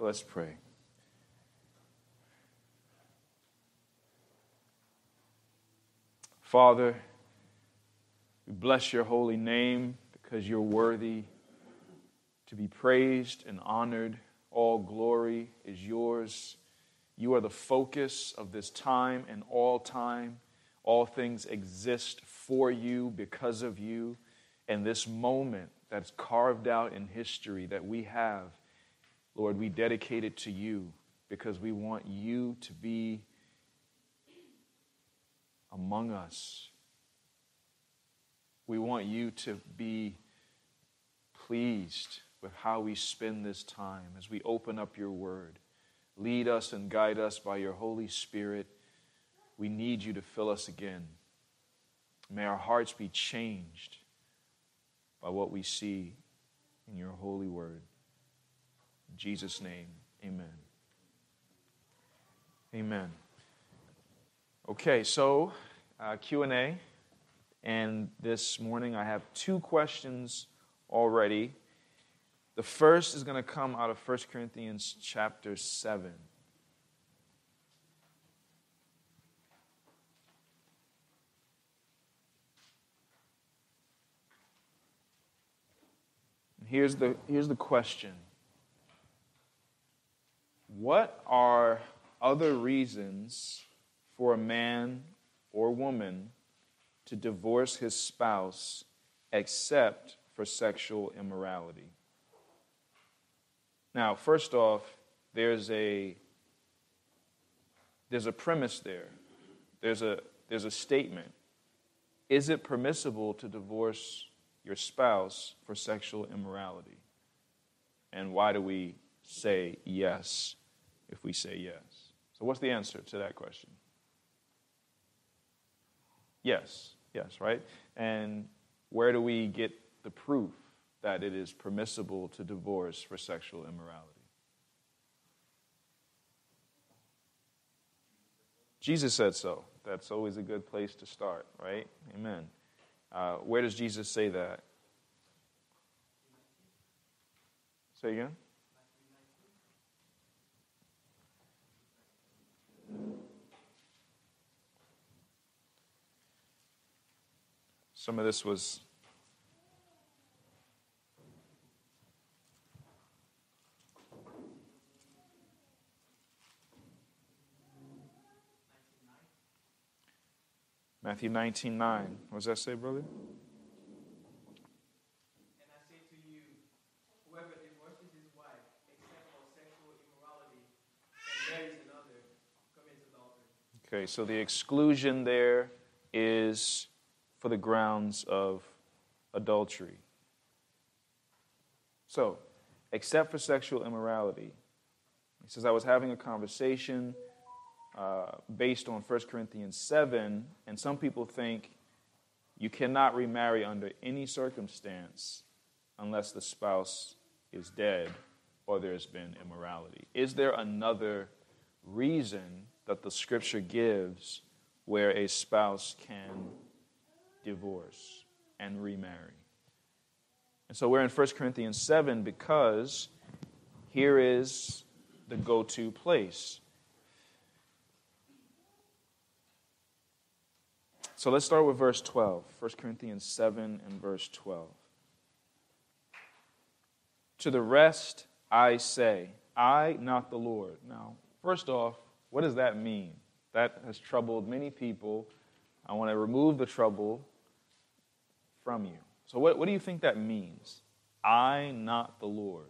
Let's pray. Father, we bless your holy name because you're worthy to be praised and honored. All glory is yours. You are the focus of this time and all time. All things exist for you, because of you. And this moment that's carved out in history that we have, Lord, we dedicate it to you because we want you to be among us. We want you to be pleased with how we spend this time as we open up your word. Lead us and guide us by your Holy Spirit. We need you to fill us again. May our hearts be changed by what we see in your holy word. In Jesus' name, amen. Amen. Okay, so Q&A. And this morning I have 2 questions already. The first is going to come out of 1 Corinthians chapter 7. Here's the question. What are other reasons for a man or woman to divorce his spouse except for sexual immorality? Now, first off, there's a premise there. There's a statement. Is it permissible to divorce your spouse for sexual immorality? And why do we say yes if we say yes? So what's the answer to that question? Yes, right? And where do we get the proof that it is permissible to divorce for sexual immorality? Jesus said so. That's always a good place to start, right? Amen. Where does Jesus say that? Say again? Some of this was Matthew 19:9. What does that say, brother? And I say to you, whoever divorces his wife except for sexual immorality and marries another commits adultery. Okay, so the exclusion there is for the grounds of adultery. So, except for sexual immorality. He says, I was having a conversation based on 1 Corinthians 7, and some people think you cannot remarry under any circumstance unless the spouse is dead or there's been immorality. Is there another reason that the Scripture gives where a spouse can divorce and remarry? And so we're in 1 Corinthians 7 because here is the go-to place. So let's start with verse 12. 1 Corinthians 7 and verse 12. To the rest I say, I, not the Lord. Now, first off, what does that mean? That has troubled many people. I want to remove the trouble from you. So what do you think that means? I, not the Lord.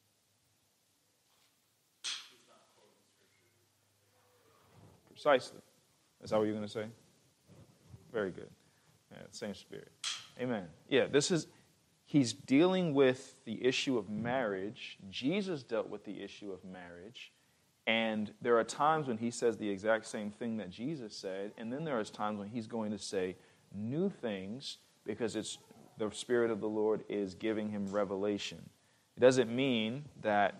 Precisely. Is that what you're going to say? Very good. Yeah, same spirit. Amen. Yeah, he's dealing with the issue of marriage. Jesus dealt with the issue of marriage. And there are times when he says the exact same thing that Jesus said. And then there are times when he's going to say new things because it's the Spirit of the Lord is giving him revelation. It doesn't mean that,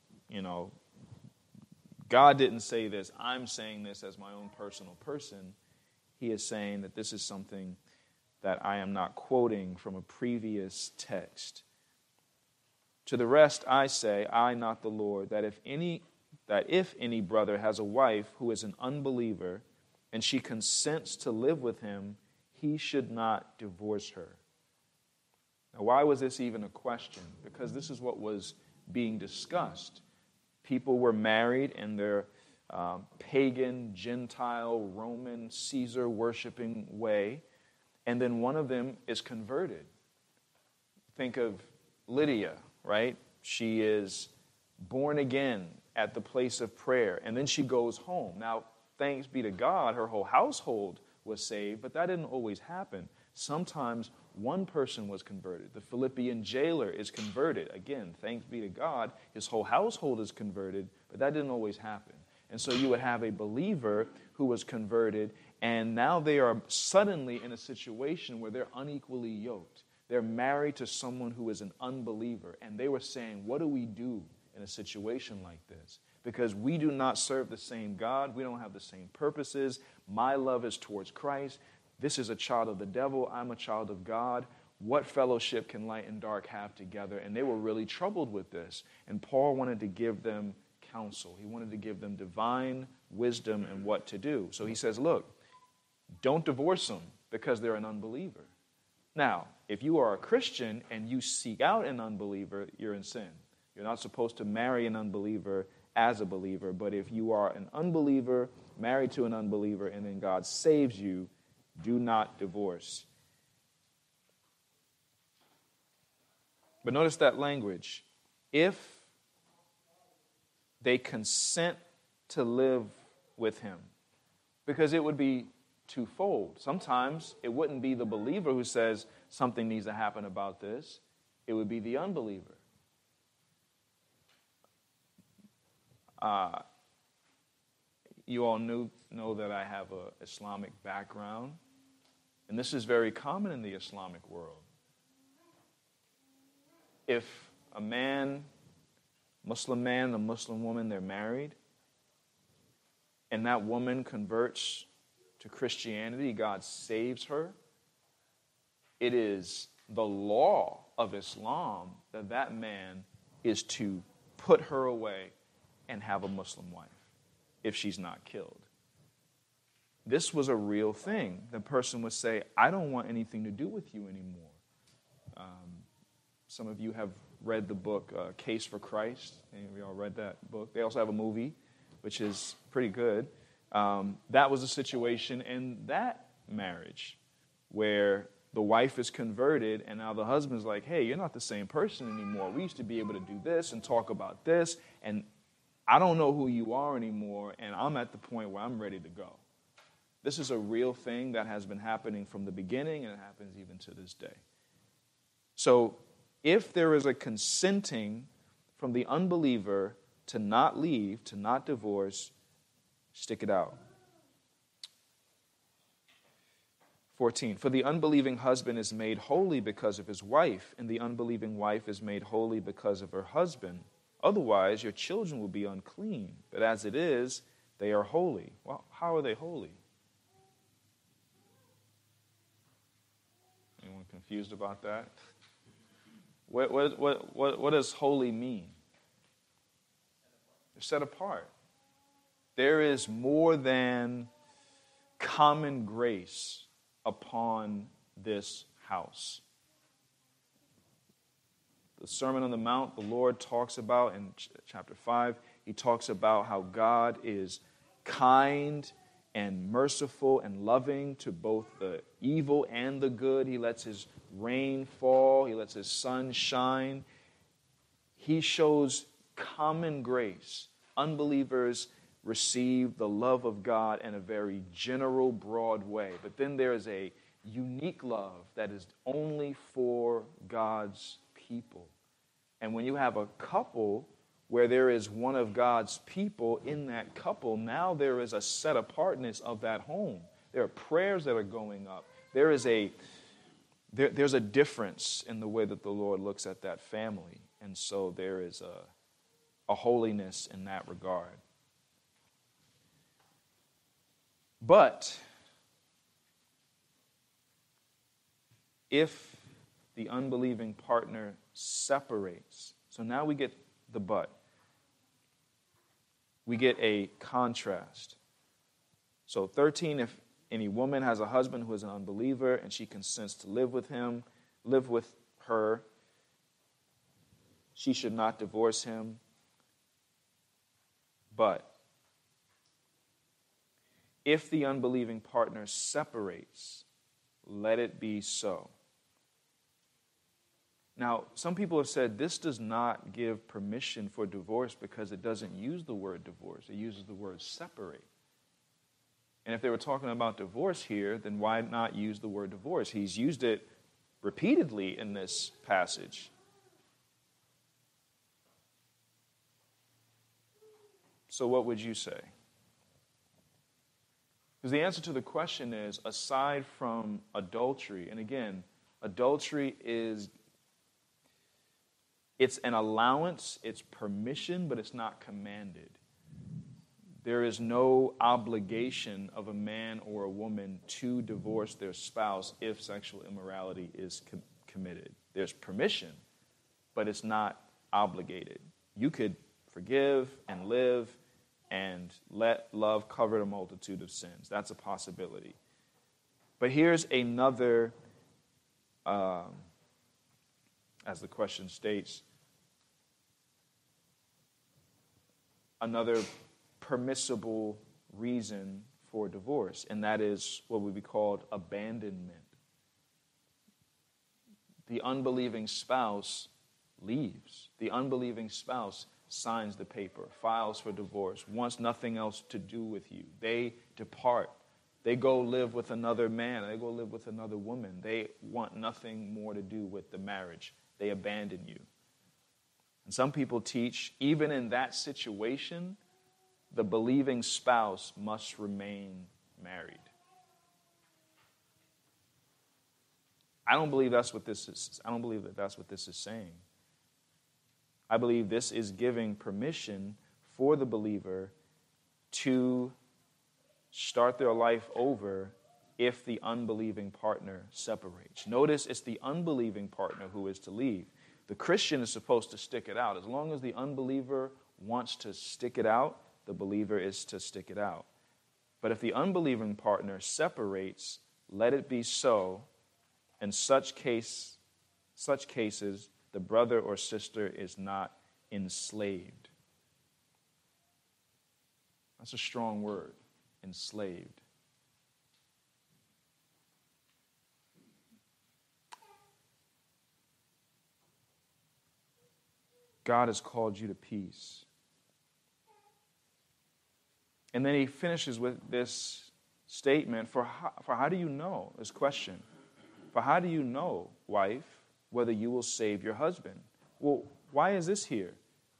God didn't say this. I'm saying this as my own personal person. He is saying that this is something that I am not quoting from a previous text. To the rest I say, I, not the Lord, that if any brother has a wife who is an unbeliever, and she consents to live with him, he should not divorce her. Now, why was this even a question? Because this is what was being discussed. People were married in their pagan, Gentile, Roman, Caesar-worshiping way, and then one of them is converted. Think of Lydia, right? She is born again at the place of prayer, and then she goes home. Now, thanks be to God, her whole household was saved, but that didn't always happen. Sometimes one person was converted. The Philippian jailer is converted. Again, thanks be to God, his whole household is converted, but that didn't always happen. And so you would have a believer who was converted, and now they are suddenly in a situation where they're unequally yoked. They're married to someone who is an unbeliever, and they were saying, what do we do in a situation like this? Because we do not serve the same God. We don't have the same purposes. My love is towards Christ. This is a child of the devil. I'm a child of God. What fellowship can light and dark have together? And they were really troubled with this. And Paul wanted to give them counsel. He wanted to give them divine wisdom and what to do. So he says, look, don't divorce them because they're an unbeliever. Now, if you are a Christian and you seek out an unbeliever, you're in sin. You're not supposed to marry an unbeliever as a believer, but if you are an unbeliever, married to an unbeliever, and then God saves you, do not divorce. But notice that language. If they consent to live with him, because it would be twofold. Sometimes it wouldn't be the believer who says something needs to happen about this. It would be the unbeliever. You all know that I have an Islamic background, and this is very common in the Islamic world. If a Muslim man and a Muslim woman, they're married, and that woman converts to Christianity, God saves her, it is the law of Islam that that man is to put her away and have a Muslim wife if she's not killed. This was a real thing. The person would say, I don't want anything to do with you anymore. Some of you have read the book Case for Christ. Any of y'all read that book? They also have a movie, which is pretty good. That was a situation in that marriage where the wife is converted and now the husband's like, hey, you're not the same person anymore. We used to be able to do this and talk about this, and I don't know who you are anymore, and I'm at the point where I'm ready to go. This is a real thing that has been happening from the beginning, and it happens even to this day. So if there is a consenting from the unbeliever to not leave, to not divorce, stick it out. 14, for the unbelieving husband is made holy because of his wife, and the unbelieving wife is made holy because of her husband. Otherwise, your children will be unclean, but as it is, they are holy. Well, how are they holy? Anyone confused about that? What does holy mean? They're set apart. There is more than common grace upon this house. The Sermon on the Mount, the Lord talks about in chapter 5, he talks about how God is kind and merciful and loving to both the evil and the good. He lets his rain fall. He lets his sun shine. He shows common grace. Unbelievers receive the love of God in a very general, broad way. But then there is a unique love that is only for God's people. And when you have a couple where there is one of God's people in that couple, now there is a set apartness of that home. There are prayers that are going up. There's a difference in the way that the Lord looks at that family. And so there is a holiness in that regard. But if the unbelieving partner separates, So now we get the but. We get a contrast. So 13, if any woman has a husband who is an unbeliever and she consents to live with her, she should not divorce him. But if the unbelieving partner separates, let it be so. Now, some people have said this does not give permission for divorce because it doesn't use the word divorce. It uses the word separate. And if they were talking about divorce here, then why not use the word divorce? He's used it repeatedly in this passage. So what would you say? Because the answer to the question is, aside from adultery, and again, adultery it's an allowance, it's permission, but it's not commanded. There is no obligation of a man or a woman to divorce their spouse if sexual immorality is committed. There's permission, but it's not obligated. You could forgive and live and let love cover a multitude of sins. That's a possibility. But here's another, as the question states, another permissible reason for divorce, and that is what would be called abandonment. The unbelieving spouse leaves. The unbelieving spouse signs the paper, files for divorce, wants nothing else to do with you. They depart. They go live with another man. They go live with another woman. They want nothing more to do with the marriage. They abandon you. And some people teach, even in that situation, the believing spouse must remain married. I don't believe that's what this is. I don't believe that that's what this is saying. I believe this is giving permission for the believer to start their life over if the unbelieving partner separates. Notice it's the unbelieving partner who is to leave. The Christian is supposed to stick it out. As long as the unbeliever wants to stick it out, the believer is to stick it out. But if the unbelieving partner separates, let it be so. In such cases, the brother or sister is not enslaved. That's a strong word, enslaved. God has called you to peace. And then he finishes with this statement, for how do you know, this question, for how do you know, wife, whether you will save your husband? Well, why is this here?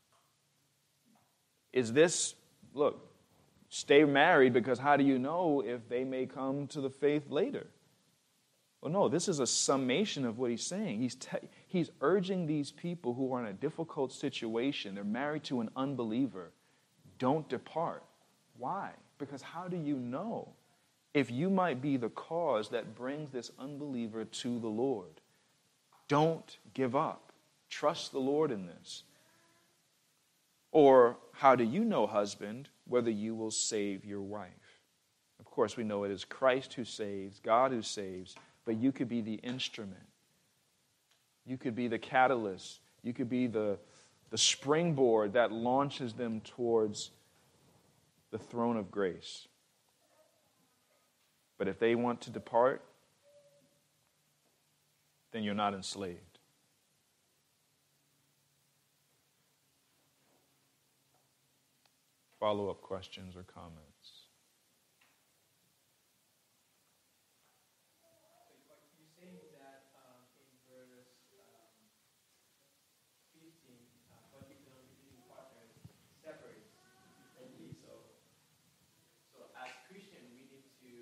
Is this, look, stay married because how do you know if they may come to the faith later? Well, no, this is a summation of what he's saying. He's urging these people who are in a difficult situation, they're married to an unbeliever, don't depart. Why? Because how do you know if you might be the cause that brings this unbeliever to the Lord? Don't give up. Trust the Lord in this. Or how do you know, husband, whether you will save your wife? Of course, we know it is Christ who saves, God who saves, but you could be the instrument. You could be the catalyst. You could be the springboard that launches them towards the throne of grace. But if they want to depart, then you're not enslaved. Follow-up questions or comments? You're saying that in verse 15, but if the unbelieving partner separates, and leaves, so as Christian, we need to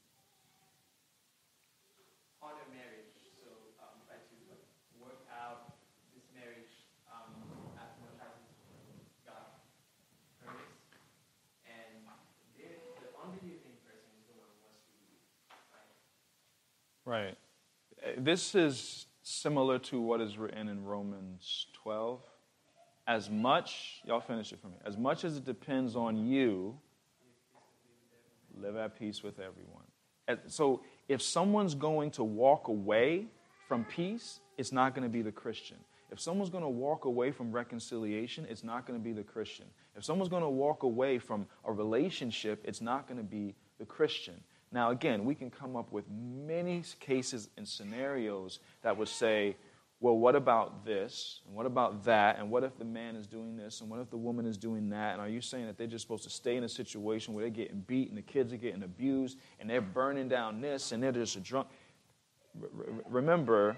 honor marriage. So try to work out this marriage as much as God permits. And the unbelieving person is the one who wants to leave, right? Right. This is similar to what is written in Romans 12. as much, y'all finish it for me, as much as it depends on you, live at peace with everyone. So if someone's going to walk away from peace, it's not going to be the Christian. If someone's going to walk away from reconciliation, it's not going to be the Christian. If someone's going to walk away from a relationship, it's not going to be the Christian. Now, again, we can come up with many cases and scenarios that would say, well, what about this? And what about that? And what if the man is doing this? And what if the woman is doing that? And are you saying that they're just supposed to stay in a situation where they're getting beat and the kids are getting abused and they're burning down this and they're just a drunk? Remember,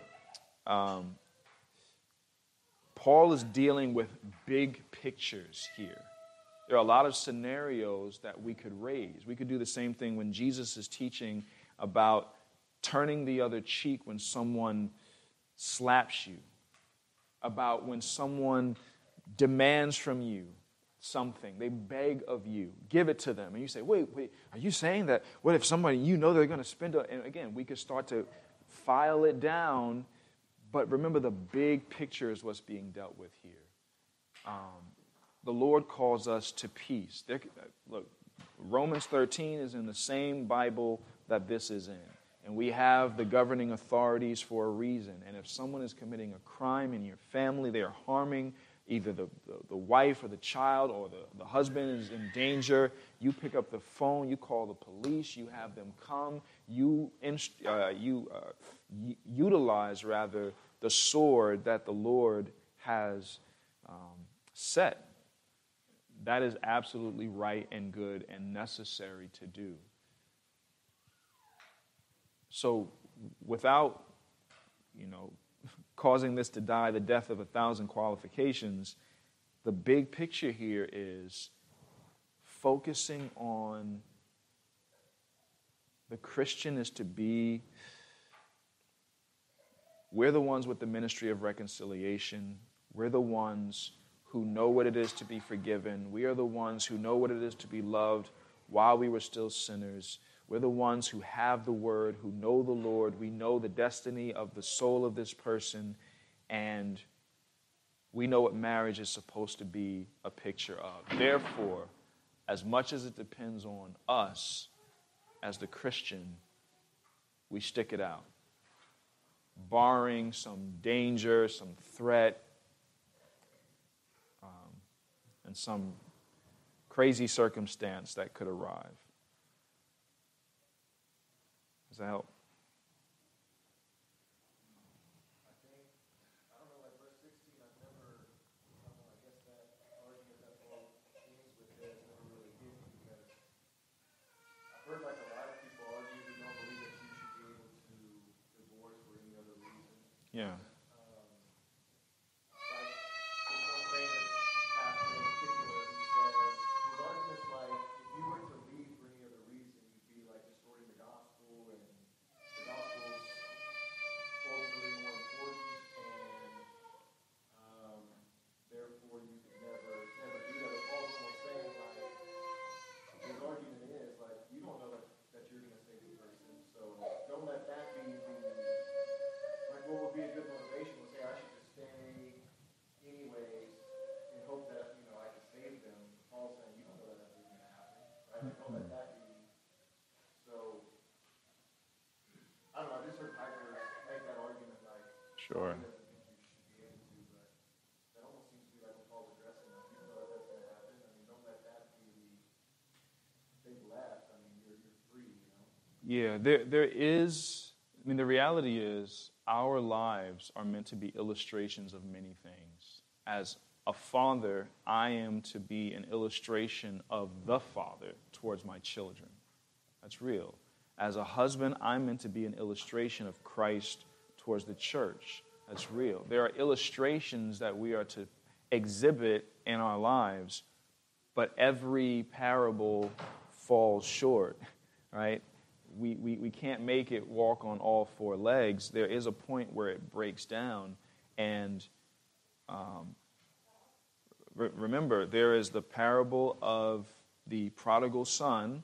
Paul is dealing with big pictures here. There are a lot of scenarios that we could raise. We could do the same thing when Jesus is teaching about turning the other cheek when someone slaps you, about when someone demands from you something, they beg of you, give it to them, and you say, wait, are you saying that, what if somebody, you know they're going to spend, and again, we could start to file it down, but remember the big picture is what's being dealt with here. The Lord calls us to peace. Look, Romans 13 is in the same Bible that this is in. And we have the governing authorities for a reason. And if someone is committing a crime in your family, they are harming either the wife or the child, or the husband is in danger, you pick up the phone, you call the police, you have them come, you utilize, rather, the sword that the Lord has set. That is absolutely right and good and necessary to do. So without, causing this to die the death of 1,000 qualifications, the big picture here is focusing on the Christian is to be, we're the ones with the ministry of reconciliation. We're the ones who know what it is to be forgiven. We are the ones who know what it is to be loved while we were still sinners. We're the ones who have the word, who know the Lord. We know the destiny of the soul of this person, and we know what marriage is supposed to be a picture of. Therefore, as much as it depends on us as the Christian, we stick it out. Barring some danger, some threat, and some crazy circumstance that could arrive. Does that help? I don't know, like verse 16, I guess that argument that Paul ends with there is never really hit me, because I've heard like a lot of people argue who don't believe that you should be able to divorce for any other reason. Yeah. Sure. Yeah, there is, the reality is our lives are meant to be illustrations of many things. As a father, I am to be an illustration of the Father towards my children. That's real. As a husband, I'm meant to be an illustration of Christ towards the church. That's real. There are illustrations that we are to exhibit in our lives, but every parable falls short, right? We can't make it walk on all four legs. There is a point where it breaks down, and remember, there is the parable of the prodigal son,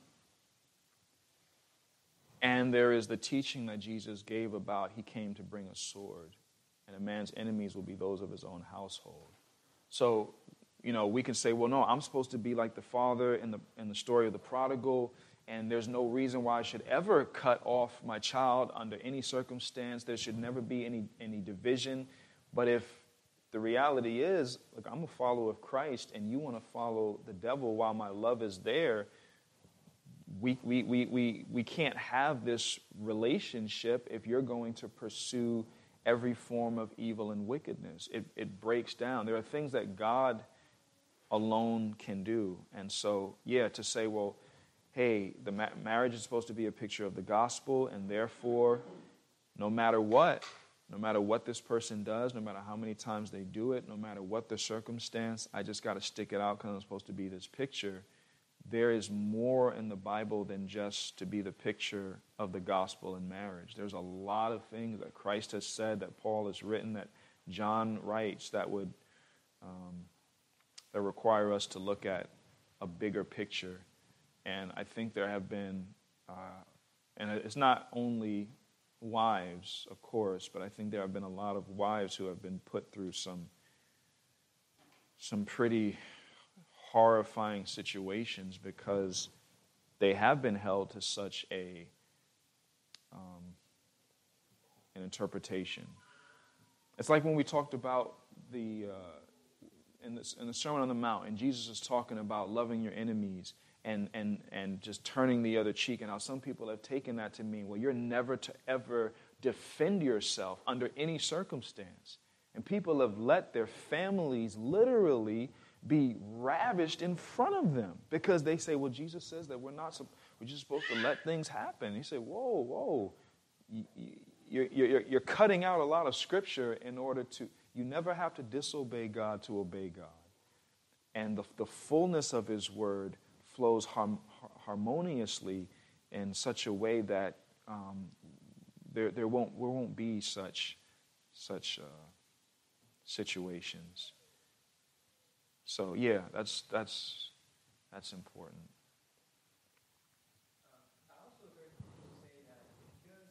and there is the teaching that Jesus gave about he came to bring a sword, and a man's enemies will be those of his own household. So, we can say, well, no, I'm supposed to be like the father in the story of the prodigal, and there's no reason why I should ever cut off my child under any circumstance. There should never be any division. But if the reality is, look, I'm a follower of Christ, and you want to follow the devil while my love is there, we can't have this relationship if you're going to pursue every form of evil and wickedness. It breaks down. There are things that God alone can do. And so, to say, well, hey, the marriage is supposed to be a picture of the gospel, and therefore, no matter what this person does, no matter how many times they do it, no matter what the circumstance, I just got to stick it out because I'm supposed to be this picture. There is more in the Bible than just to be the picture of the gospel in marriage. There's a lot of things that Christ has said, that Paul has written, that John writes, that would that require us to look at a bigger picture. And I think there have been, and it's not only wives, of course, but I think there have been a lot of wives who have been put through some pretty horrifying situations because they have been held to such an interpretation. It's like when we talked about in the Sermon on the Mount, and Jesus is talking about loving your enemies and just turning the other cheek, and how some people have taken that to mean, well, you're never to ever defend yourself under any circumstance. And people have let their families literally be ravished in front of them because they say, well, Jesus says that we're just supposed to let things happen. And you say, whoa, you're cutting out a lot of scripture in order to, you never have to disobey God to obey God. And the fullness of his word flows harmoniously in such a way that there won't be such situations. So that's important. I also heard people say that because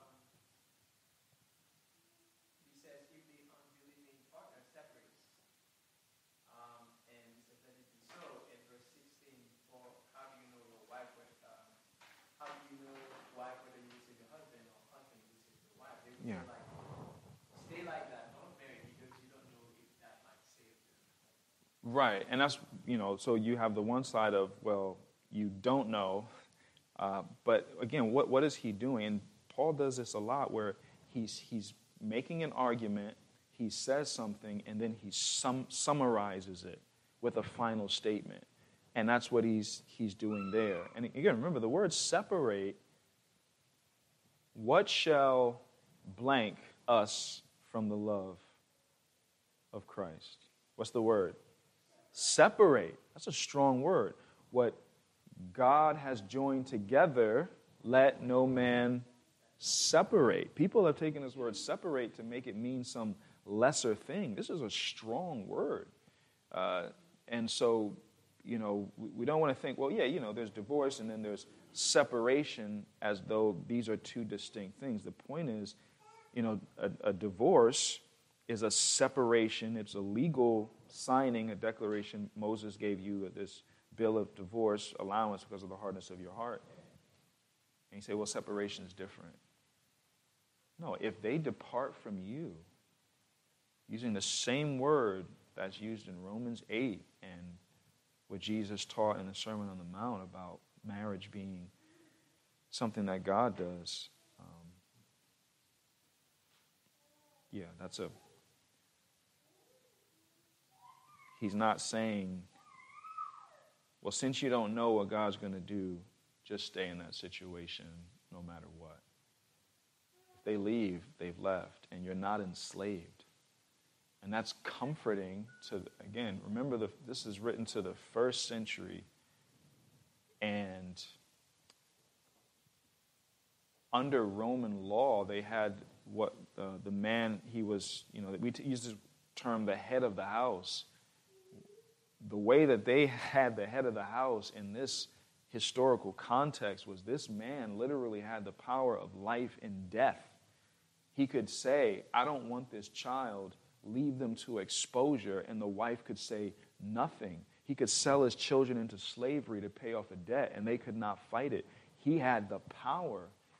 he says if the unbelieving partner separates, and he says let it be so. In verse 16, for how do you know your wife? How do you know wife whether you receive your husband or husband you receive your wife? They would say like, stay like that, don't marry because you don't know if that might save them. Right, and that's, so you have the one side of, well, you don't know, but again, what is he doing? And Paul does this a lot where he's making an argument, he says something, and then he summarizes it with a final statement. And that's what he's doing there. And again, remember, the word separate, what shall blank us from the love of Christ? What's the word? Separate. That's a strong word. What God has joined together, let no man separate. People have taken this word separate to make it mean some lesser thing. This is a strong word. And so, we don't want to think, well, there's divorce and then there's separation as though these are two distinct things. The point is, a divorce is a separation. It's a legal signing, a declaration. Moses gave you this bill of divorce allowance because of the hardness of your heart. And you say, well, separation is different. No, if they depart from you, using the same word that's used in Romans 8 and what Jesus taught in the Sermon on the Mount about marriage being something that God does, he's not saying, well, since you don't know what God's going to do, just stay in that situation no matter what. If they leave, they've left, and you're not enslaved. And that's comforting to, again, remember this is written to the first century, and under Roman law, they had what the man, he was, we use the term the head of the house. The way that they had the head of the house in this historical context was this man literally had the power of life and death. He could say, I don't want this child leave them to exposure, and the wife could say nothing. He could sell his children into slavery to pay off a debt, and they could not fight it. He had the power.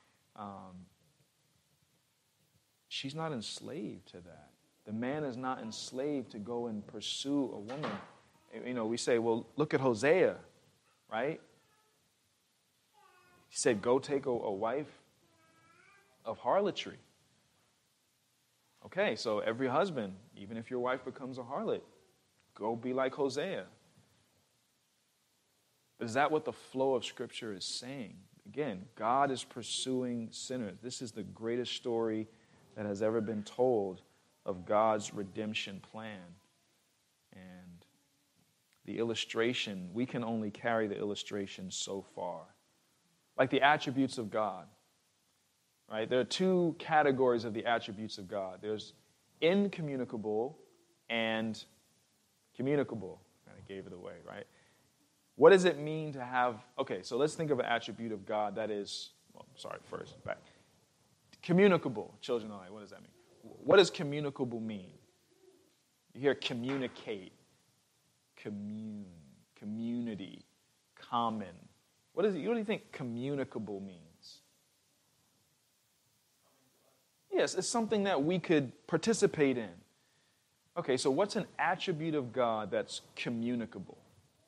She's not enslaved to that. The man is not enslaved to go and pursue a woman. You know, we say, well, look at Hosea, right? He said, go take a wife of harlotry. Okay, so every husband, even if your wife becomes a harlot, go be like Hosea. Is that what the flow of Scripture is saying? Again, God is pursuing sinners. This is the greatest story that has ever been told of God's redemption plan. And the illustration, we can only carry the illustration so far. Like the attributes of God, right? There are two categories of the attributes of God. There's incommunicable and communicable. Kind of gave it away, right? What does it mean to have, okay, so let's think of an attribute of God that is, back. Communicable, children are like, what does that mean? What does communicable mean? You hear communicate, community, common. What do you think communicable means? Yes, it's something that we could participate in. Okay, so what's an attribute of God that's communicable?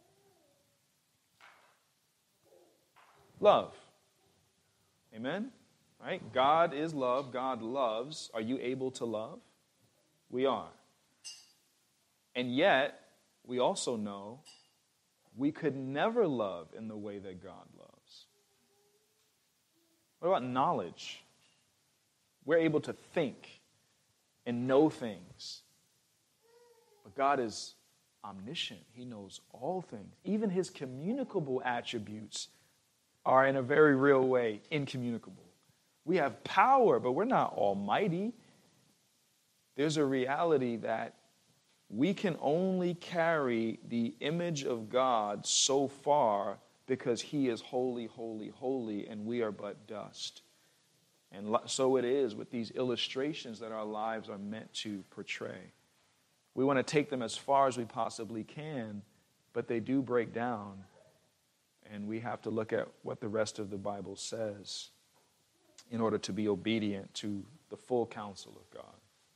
Love. Amen? Right? God is love. God loves. Are you able to love? We are. And yet, we also know we could never love in the way that God loves. What about knowledge? We're able to think and know things. But God is omniscient. He knows all things. Even his communicable attributes are in a very real way incommunicable. We have power, but we're not almighty. There's a reality that we can only carry the image of God so far because he is holy, holy, holy, and we are but dust. And so it is with these illustrations that our lives are meant to portray. We want to take them as far as we possibly can, but they do break down. And we have to look at what the rest of the Bible says in order to be obedient to the full counsel of God.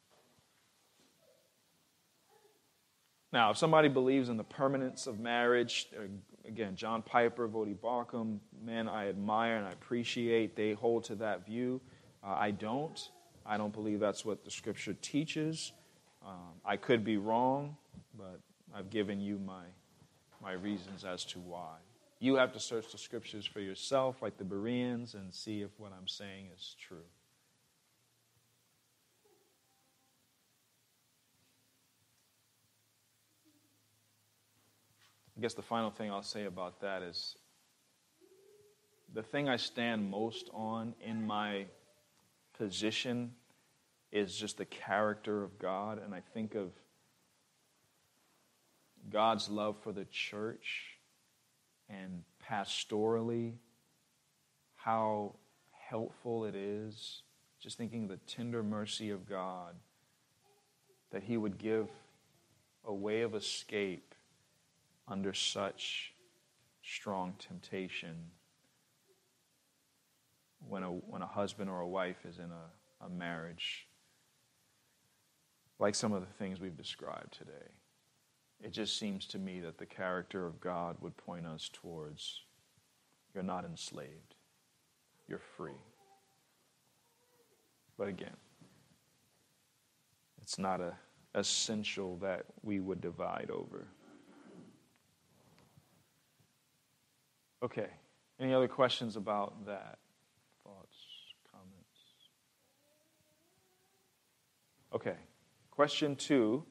Now, if somebody believes in the permanence of marriage, again, John Piper, Voddie Baucham, men I admire and I appreciate, they hold to that view. I don't. I don't believe that's what the Scripture teaches. I could be wrong, but I've given you my reasons as to why. You have to search the Scriptures for yourself, like the Bereans, and see if what I'm saying is true. I guess the final thing I'll say about that is the thing I stand most on in my position is just the character of God, and I think of God's love for the church and pastorally, how helpful it is, just thinking of the tender mercy of God, that he would give a way of escape under such strong temptation when a husband or a wife is in a marriage, like some of the things we've described today. It just seems to me that the character of God would point us towards, you're not enslaved, you're free. But again, it's not essential that we would divide over. Okay, any other questions about that? Thoughts, comments? Okay, question 2.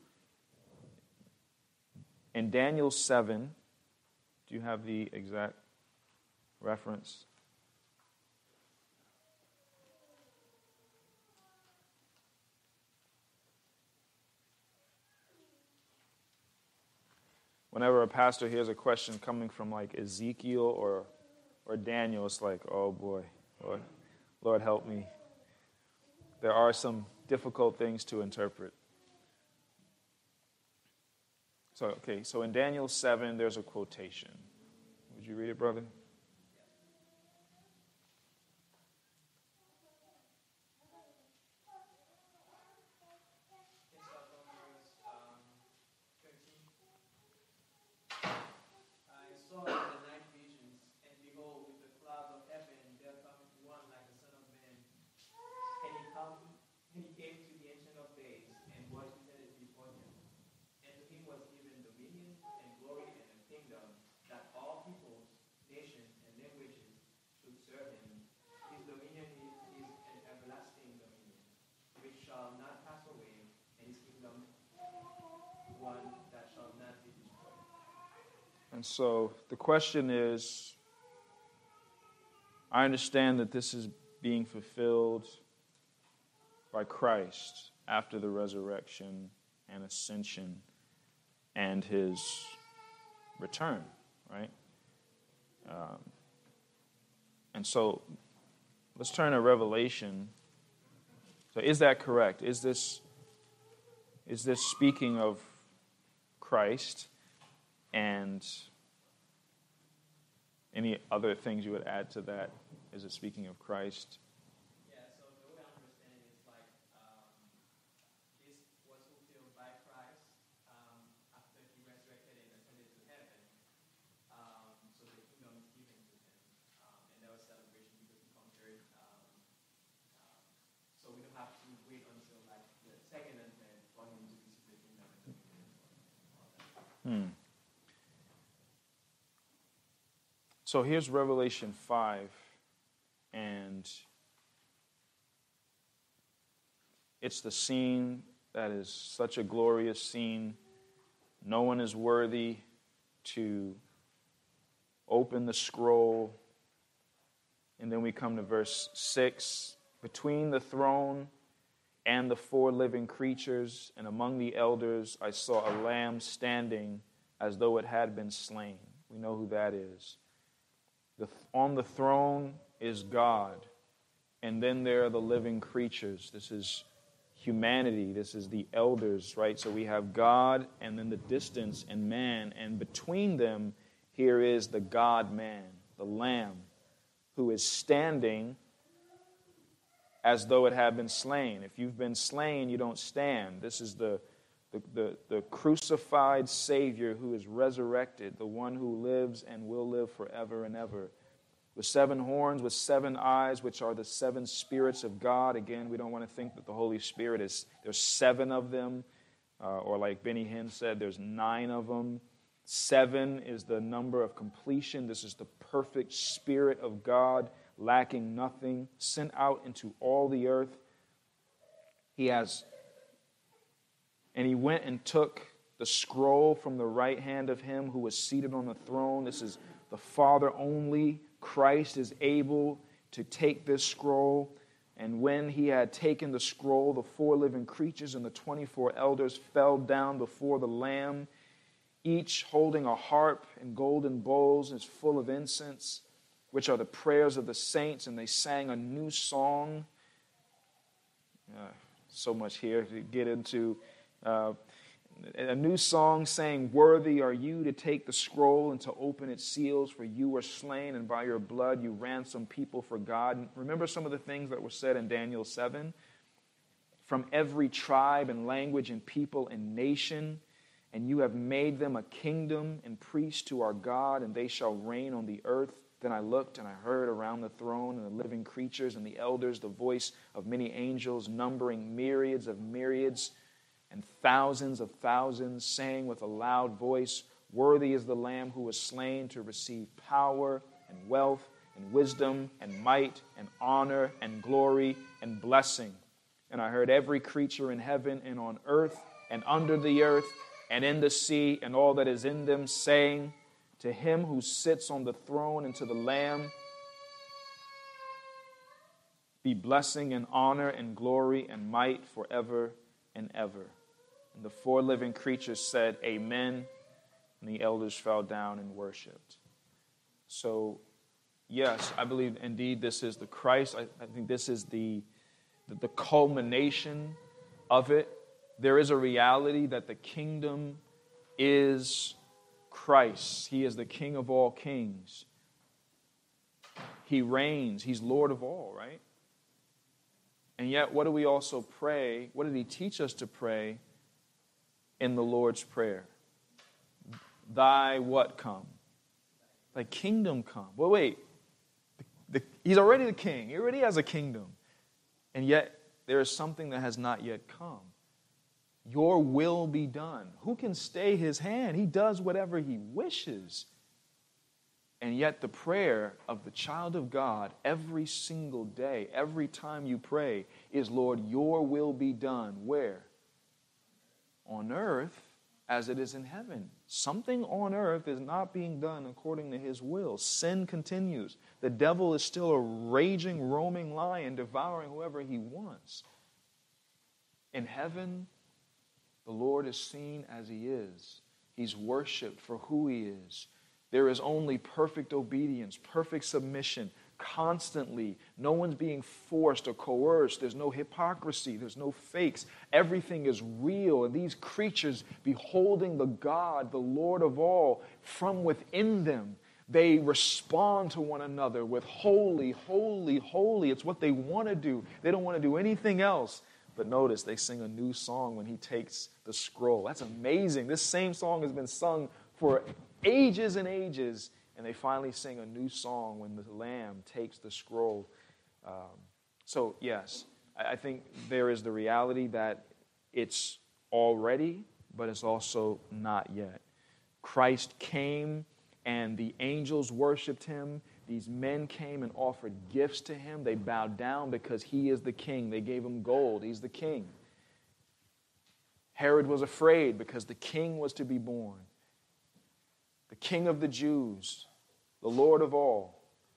In Daniel 7, do you have the exact reference? Whenever a pastor hears a question coming from like Ezekiel or Daniel, it's like, oh boy, Lord help me. There are some difficult things to interpret. So in Daniel 7, there's a quotation. Would you read it, brother? And so the question is, I understand that this is being fulfilled by Christ after the resurrection and ascension and his return, right? And so let's turn to Revelation. So is that correct? Is this speaking of Christ? And any other things you would add to that? Is it speaking of Christ? Yeah, so the way I understand it is like this was fulfilled by Christ after he resurrected and ascended to heaven. So the kingdom is given to him. And there was celebration because he conquered. So we don't have to wait until like the second advent for him to receive the kingdom. So here's Revelation 5, and it's the scene that is such a glorious scene. No one is worthy to open the scroll. And then we come to verse 6. Between the throne and the 4 living creatures and among the elders, I saw a lamb standing as though it had been slain. We know who that is. On the throne is God, and then there are the living creatures. This is humanity. This is the elders, right? So we have God, and then the distance, and man, and between them, here is the God-man, the Lamb, who is standing as though it had been slain. If you've been slain, you don't stand. This is the crucified Savior who is resurrected, the one who lives and will live forever and ever. With 7 horns, with 7 eyes, which are the 7 spirits of God. Again, we don't want to think that the Holy Spirit there's 7 of them. Or like Benny Hinn said, there's 9 of them. 7 is the number of completion. This is the perfect Spirit of God, lacking nothing, sent out into all the earth. And he went and took the scroll from the right hand of him who was seated on the throne. This is the Father only. Christ is able to take this scroll. And when he had taken the scroll, the 4 living creatures and the 24 elders fell down before the Lamb, each holding a harp and golden bowls is full of incense, which are the prayers of the saints, and they sang a new song. So much here to get into. A new song saying, "Worthy are you to take the scroll and to open its seals, for you were slain, and by your blood you ransomed people for God." And remember some of the things that were said in Daniel 7? From every tribe and language and people and nation, and you have made them a kingdom and priests to our God, and they shall reign on the earth. Then I looked and I heard around the throne and the living creatures and the elders the voice of many angels, numbering myriads of myriads and thousands of thousands, saying with a loud voice, "Worthy is the Lamb who was slain to receive power and wealth and wisdom and might and honor and glory and blessing." And I heard every creature in heaven and on earth and under the earth and in the sea and all that is in them, saying, "To him who sits on the throne and to the Lamb be blessing and honor and glory and might forever and ever." And the 4 living creatures said, "Amen." And the elders fell down and worshiped. So, yes, I believe indeed this is the Christ. I think this is the culmination of it. There is a reality that the kingdom is Christ. He is the King of all kings. He reigns. He's Lord of all, right? And yet, what do we also pray? What did he teach us to pray in the Lord's Prayer? Thy what come? Thy kingdom come. Well, wait. He's already the king. He already has a kingdom. And yet, there is something that has not yet come. Your will be done. Who can stay his hand? He does whatever he wishes. And yet the prayer of the child of God every single day, every time you pray, is, Lord, your will be done. Where? On earth as it is in heaven. Something on earth is not being done according to his will. Sin continues. The devil is still a raging, roaming lion, devouring whoever he wants. In heaven, the Lord is seen as he is. He's worshipped for who he is. There is only perfect obedience, perfect submission, constantly. No one's being forced or coerced. There's no hypocrisy. There's no fakes. Everything is real. And these creatures, beholding the God, the Lord of all, from within them, they respond to one another with holy, holy, holy. It's what they want to do. They don't want to do anything else. But notice, they sing a new song when he takes the scroll. That's amazing. This same song has been sung for ages and ages, and they finally sing a new song when the Lamb takes the scroll. So, yes, I think there is the reality that it's already, but it's also not yet. Christ came, and the angels worshipped him. These men came and offered gifts to him. They bowed down because he is the king. They gave him gold. He's the king. Herod was afraid because the king was to be born. The King of the Jews, the Lord of all.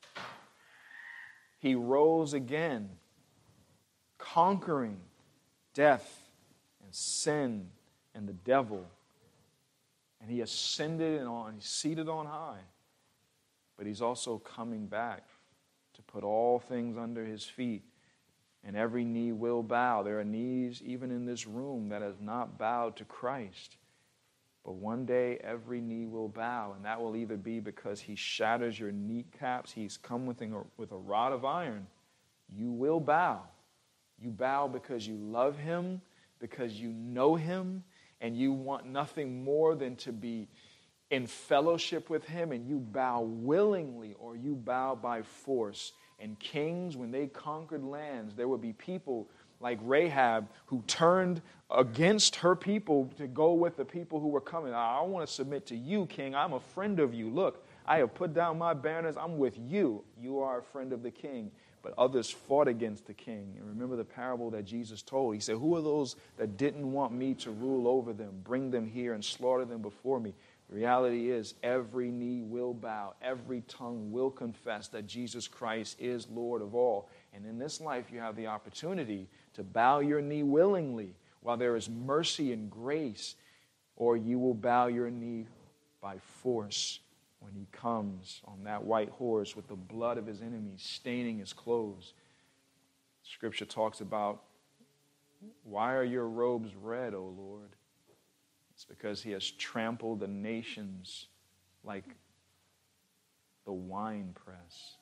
He rose again, conquering death and sin and the devil. And he ascended and he's seated on high. But he's also coming back to put all things under his feet. And every knee will bow. There are knees even in this room that have not bowed to Christ. But one day every knee will bow, and that will either be because he shatters your kneecaps, he's come with a rod of iron. You will bow. You bow because you love him, because you know him, and you want nothing more than to be in fellowship with him, and you bow willingly or you bow by force. And kings, when they conquered lands, there would be people like Rahab who turned against her people to go with the people who were coming. I want to submit to you, king. I'm a friend of you. Look, I have put down my banners. I'm with you. You are a friend of the king. But others fought against the king. And remember the parable that Jesus told. He said, who are those that didn't want me to rule over them? Bring them here and slaughter them before me. The reality is every knee will bow. Every tongue will confess that Jesus Christ is Lord of all. And in this life, you have the opportunity to bow your knee willingly while there is mercy and grace, or you will bow your knee by force when he comes on that white horse with the blood of his enemies staining his clothes. Scripture talks about, why are your robes red, O Lord? It's because he has trampled the nations like the winepress.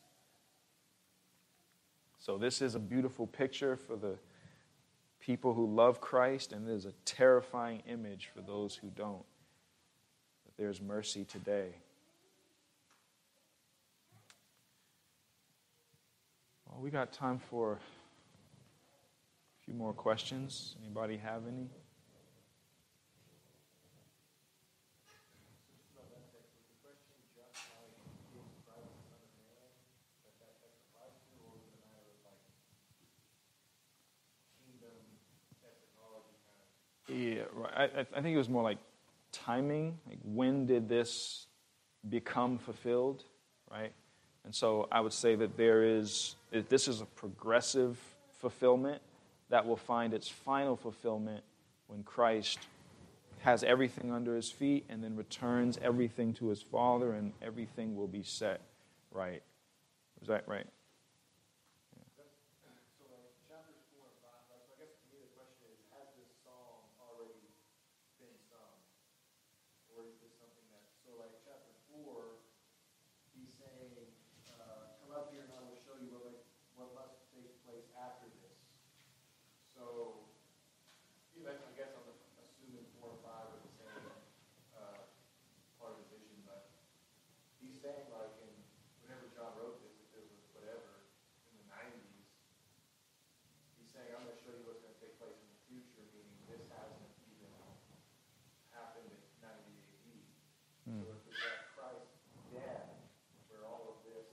So this is a beautiful picture for the people who love Christ, and it is a terrifying image for those who don't. But there's mercy today. Well, we got time for a few more questions. Anybody have any? Yeah, right. I think it was more like timing. Like, when did this become fulfilled, right? And so I would say that this is a progressive fulfillment that will find its final fulfillment when Christ has everything under his feet and then returns everything to his Father, and everything will be set right. Is that right? or is this something that, so like chapter 4, he's saying, come up here and I will show you what must take place after this. So, I guess I'm assuming 4 and 5 are the same part of the vision, but he's saying like whenever John wrote this, if it was whatever, in the 90s, he's saying, I'm going to show you what's going to take place in the future, meaning this hasn't even happened at 90 AD. So if it's at Christ's death, where all of this,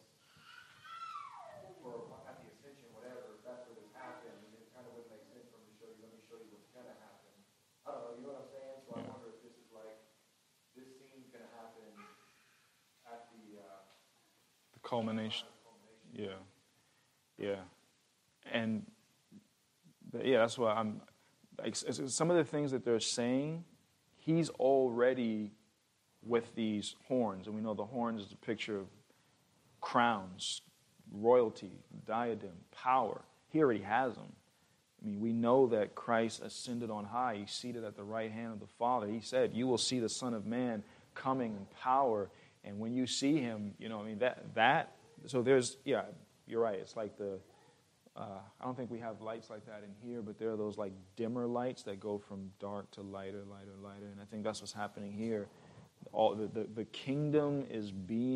or at the ascension, whatever, if that's where this happened, and it kind of wouldn't make sense for him to show you, let me show you what's going to happen. I don't know, you know what I'm saying? So I wonder if this is like, this scene's going to happen at The culmination. Yeah. Yeah. And, that's why I'm, like, some of the things that they're saying, he's already with these horns. And we know the horns is a picture of crowns, royalty, diadem, power. He already has them. I mean, we know that Christ ascended on high. He's seated at the right hand of the Father. He said, you will see the Son of Man coming in power. And when you see him, so there's, you're right. It's like I don't think we have lights like that in here, but there are those like dimmer lights that go from dark to lighter, lighter, lighter. And I think that's what's happening here. All the kingdom is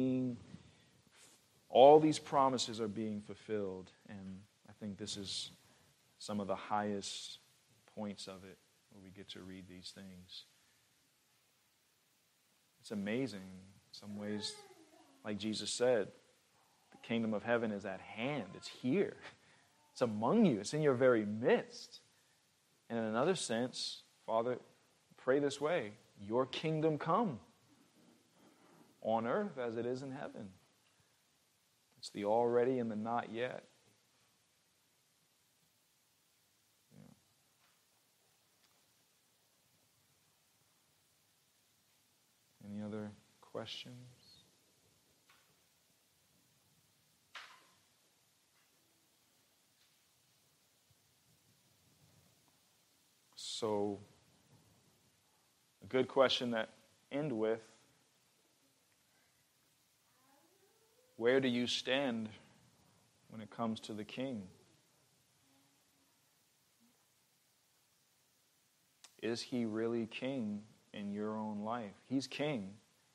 all these promises are being fulfilled. And I think this is some of the highest points of it, where we get to read these things. It's amazing. In some ways, like Jesus said, the kingdom of heaven is at hand. It's here. It's among you. It's in your very midst. And in another sense, Father, pray this way, your kingdom come on earth as it is in heaven. It's the already and the not yet. Any other questions? So, a good question to end with. Where do you stand when it comes to the King? Is he really king in your own life? He's king.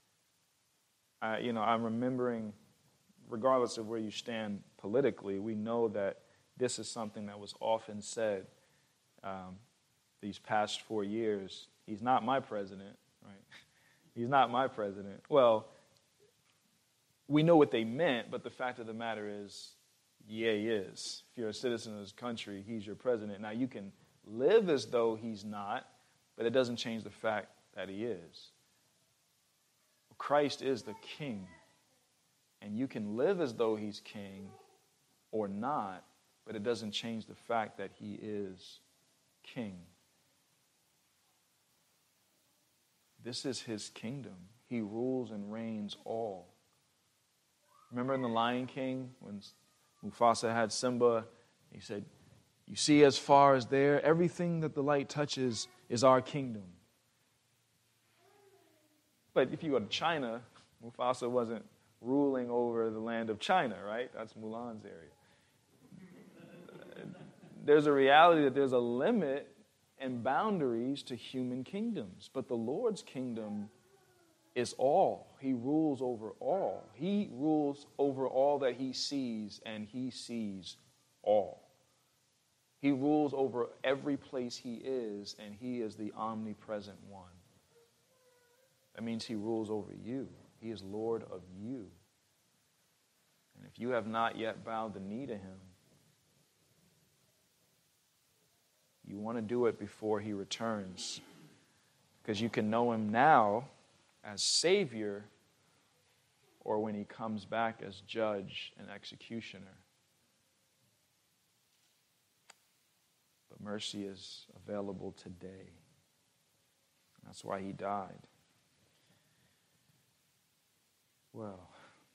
I'm remembering, regardless of where you stand politically, we know that this is something that was often said these past 4 years. He's not my president, right? He's not my president. Well, we know what they meant, but the fact of the matter is, yeah, he is. If you're a citizen of this country, he's your president. Now, you can live as though he's not, but it doesn't change the fact that he is. Christ is the king, and you can live as though he's king or not, but it doesn't change the fact that he is king. This is his kingdom. He rules and reigns all. Remember in The Lion King when Mufasa had Simba, he said, you see as far as there, everything that the light touches is our kingdom. But if you go to China, Mufasa wasn't ruling over the land of China, right? That's Mulan's area. There's a reality that there's a limit and boundaries to human kingdoms. But the Lord's kingdom is all. He rules over all. He rules over all that he sees, and he sees all. He rules over every place he is, and he is the omnipresent one. That means he rules over you. He is Lord of you. And if you have not yet bowed the knee to him, you want to do it before he returns. Because you can know him now as Savior, or when he comes back as judge and executioner. But mercy is available today. That's why he died. Well,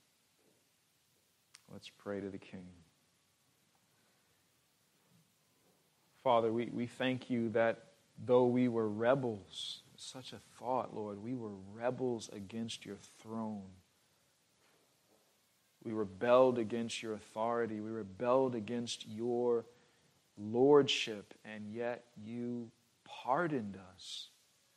let's pray to the King. Father, we thank you that though we were rebels, such a thought, Lord. We were rebels against your throne. We rebelled against your authority. We rebelled against your lordship, and yet you pardoned us.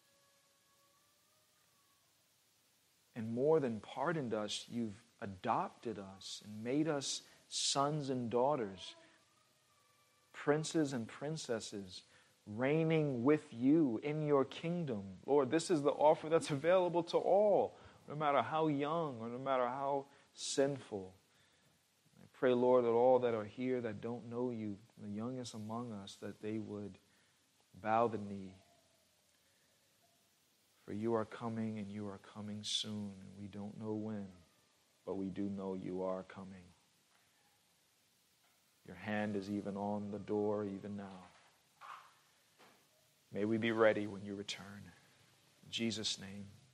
And more than pardoned us, you've adopted us and made us sons and daughters, princes and princesses, reigning with you in your kingdom. Lord, this is the offer that's available to all, no matter how young or no matter how sinful. I pray, Lord, that all that are here that don't know you, the youngest among us, that they would bow the knee. For you are coming, and you are coming soon, and we don't know when, but we do know you are coming. Your hand is even on the door, even now. May we be ready when you return. In Jesus' name.